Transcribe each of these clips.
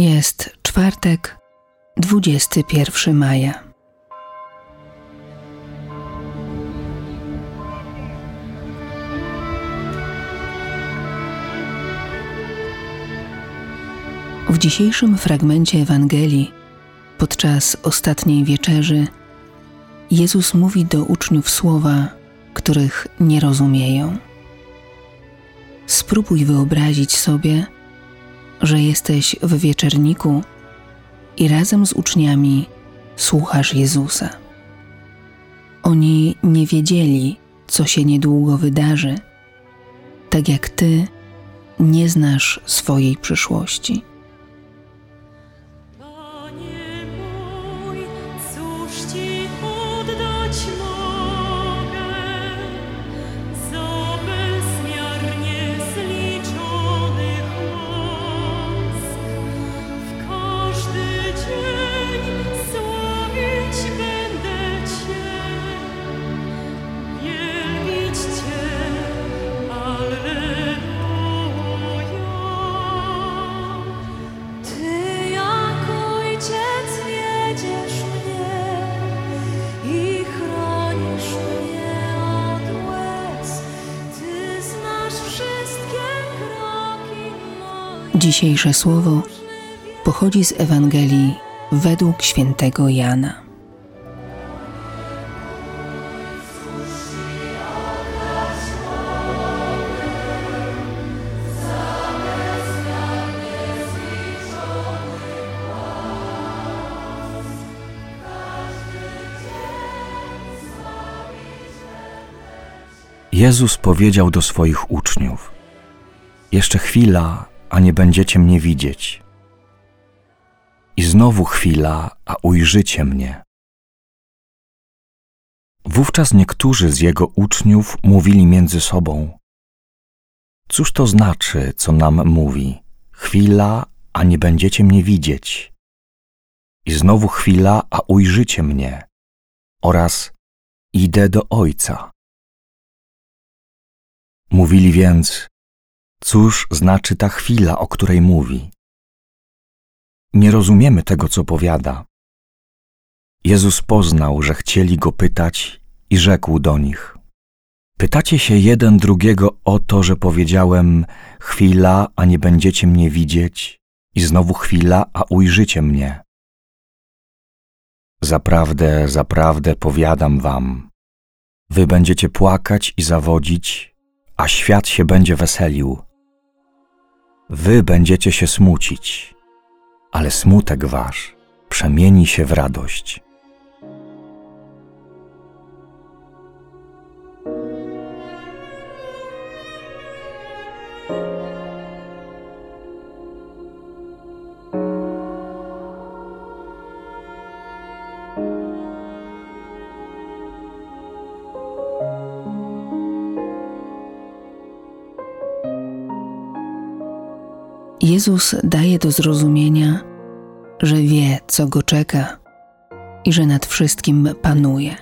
Jest czwartek, 21 maja. W dzisiejszym fragmencie Ewangelii, podczas ostatniej wieczerzy, Jezus mówi do uczniów słowa, których nie rozumieją. Spróbuj wyobrazić sobie, że jesteś w wieczerniku i razem z uczniami słuchasz Jezusa. Oni nie wiedzieli, co się niedługo wydarzy, tak jak Ty nie znasz swojej przyszłości. Dzisiejsze słowo pochodzi z Ewangelii według świętego Jana. Jezus powiedział do swoich uczniów: jeszcze chwila, a nie będziecie mnie widzieć. I znowu chwila, a ujrzycie mnie. Wówczas niektórzy z jego uczniów mówili między sobą: cóż to znaczy, co nam mówi? Chwila, a nie będziecie mnie widzieć. I znowu chwila, a ujrzycie mnie. Oraz idę do Ojca. Mówili więc: cóż znaczy ta chwila, o której mówi? Nie rozumiemy tego, co powiada. Jezus poznał, że chcieli Go pytać i rzekł do nich: pytacie się jeden drugiego o to, że powiedziałem: chwila, a nie będziecie mnie widzieć, i znowu chwila, a ujrzycie mnie. Zaprawdę, zaprawdę powiadam wam, wy będziecie płakać i zawodzić, a świat się będzie weselił. Wy będziecie się smucić, ale smutek wasz przemieni się w radość. Jezus daje do zrozumienia, że wie, co Go czeka i że nad wszystkim panuje.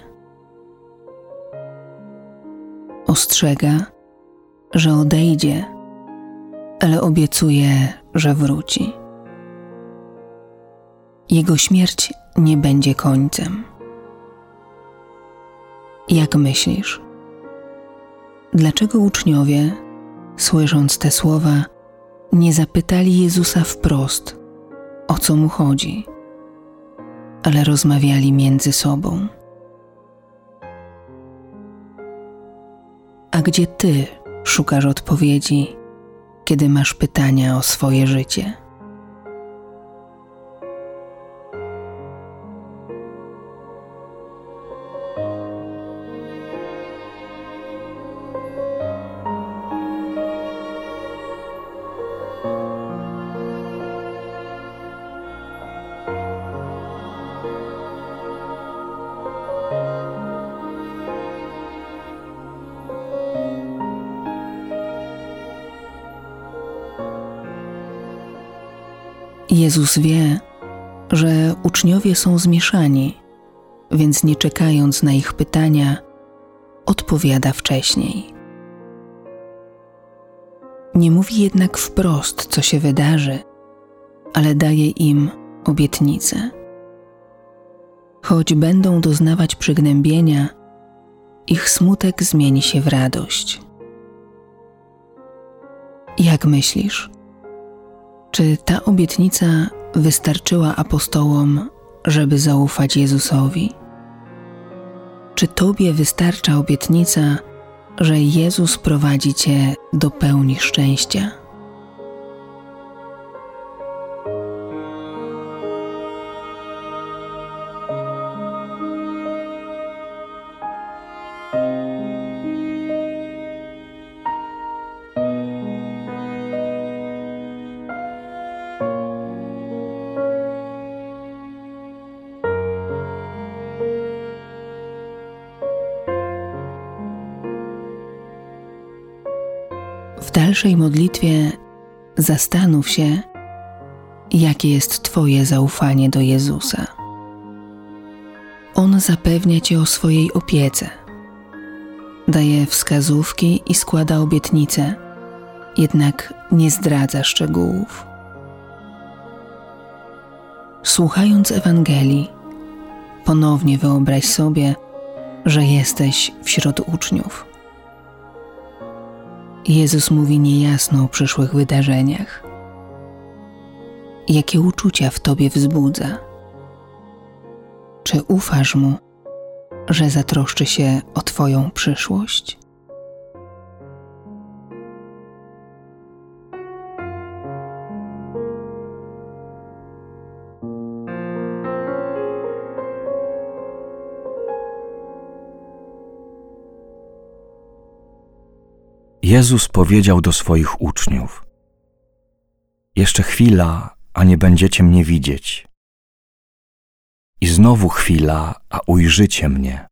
Ostrzega, że odejdzie, ale obiecuje, że wróci. Jego śmierć nie będzie końcem. Jak myślisz? Dlaczego uczniowie, słysząc te słowa, nie zapytali Jezusa wprost, o co Mu chodzi, ale rozmawiali między sobą? A gdzie Ty szukasz odpowiedzi, kiedy masz pytania o swoje życie? Jezus wie, że uczniowie są zmieszani, więc nie czekając na ich pytania, odpowiada wcześniej. Nie mówi jednak wprost, co się wydarzy, ale daje im obietnicę. Choć będą doznawać przygnębienia, ich smutek zmieni się w radość. Jak myślisz, czy ta obietnica wystarczyła apostołom, żeby zaufać Jezusowi? Czy Tobie wystarcza obietnica, że Jezus prowadzi Cię do pełni szczęścia? W dalszej modlitwie zastanów się, jakie jest Twoje zaufanie do Jezusa. On zapewnia Cię o swojej opiece, daje wskazówki i składa obietnice, jednak nie zdradza szczegółów. Słuchając Ewangelii, ponownie wyobraź sobie, że jesteś wśród uczniów. Jezus mówi niejasno o przyszłych wydarzeniach. Jakie uczucia w Tobie wzbudza? Czy ufasz Mu, że zatroszczy się o Twoją przyszłość? Jezus powiedział do swoich uczniów: jeszcze chwila, a nie będziecie mnie widzieć. I znowu chwila, a ujrzycie mnie.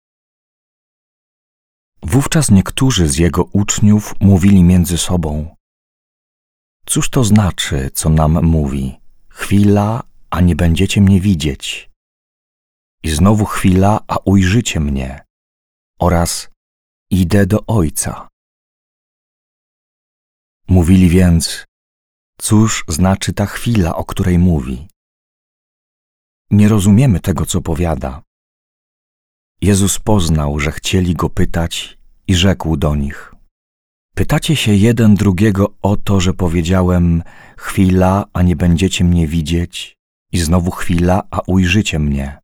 Wówczas niektórzy z Jego uczniów mówili między sobą: cóż to znaczy, co nam mówi? Chwila, a nie będziecie mnie widzieć. I znowu chwila, a ujrzycie mnie. Oraz idę do Ojca. Mówili więc: cóż znaczy ta chwila, o której mówi? Nie rozumiemy tego, co powiada. Jezus poznał, że chcieli Go pytać i rzekł do nich: pytacie się jeden drugiego o to, że powiedziałem: chwila, a nie będziecie mnie widzieć, i znowu chwila, a ujrzycie mnie.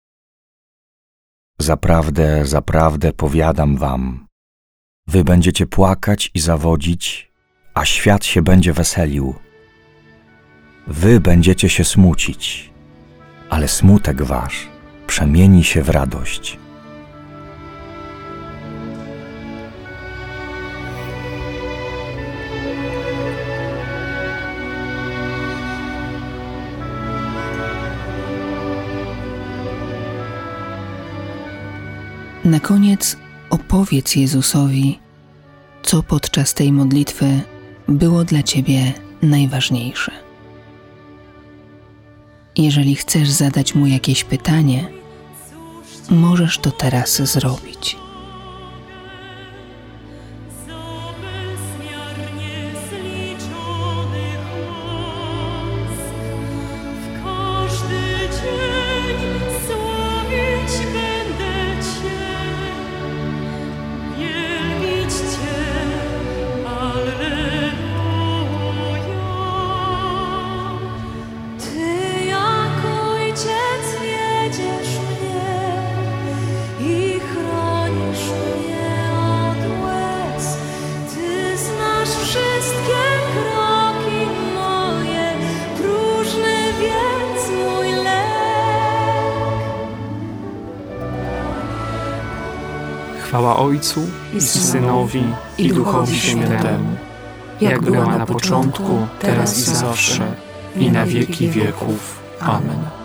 Zaprawdę, zaprawdę powiadam wam, wy będziecie płakać i zawodzić, a świat się będzie weselił. Wy będziecie się smucić, ale smutek wasz przemieni się w radość. Na koniec opowiedz Jezusowi, co podczas tej modlitwy było dla Ciebie najważniejsze. Jeżeli chcesz zadać Mu jakieś pytanie, możesz to teraz zrobić. Chwała Ojcu i Synowi i Duchowi Świętemu, jak była na początku, teraz i zawsze, i na wieki wieków. Amen.